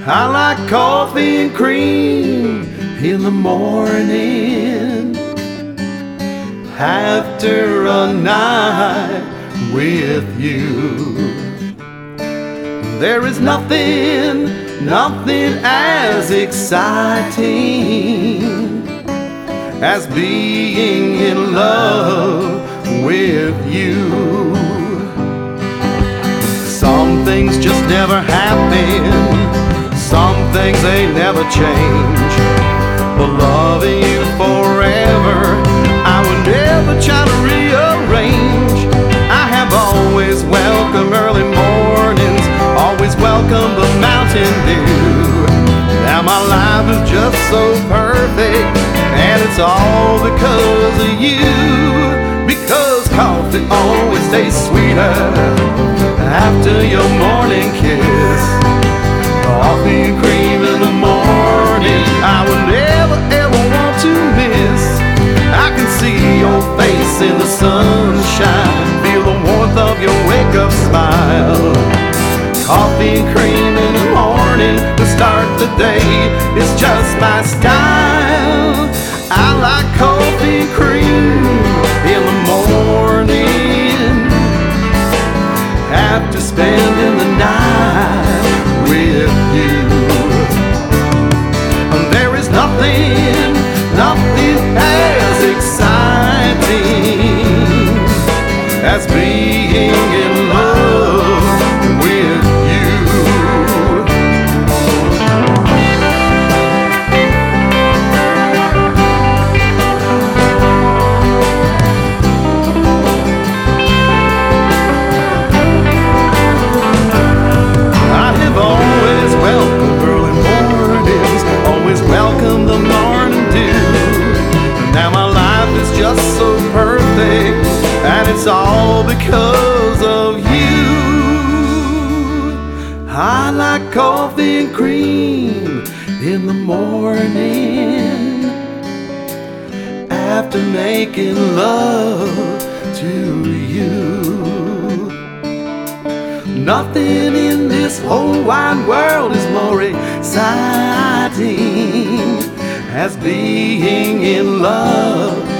I like coffee and cream in the morning after a night with you. There is nothing as exciting as being in love with you. Some things just never happen, some things they never change. But loving you forever, I would never try to rearrange. I have always welcomed early mornings, always welcomed the mountain dew. Now my life is just so perfect, and it's all because of you. Because coffee always tastes sweeter after your morning kiss. Coffee and cream in the morning, I would never ever want to miss. I can see your face in the sunshine, feel the warmth of your wake-up smile. Coffee and cream in the morning to start the day is just my style. I like coffee and cream in the morning after spending the night with you. And there is nothing as exciting as being in love with you. I have always welcomed early mornings, always welcomed the morning dew. Now my life is just so perfect, and it's all because of you. I like coffee and cream in the morning after making love to you. Nothing in this whole wide world is more exciting as being in love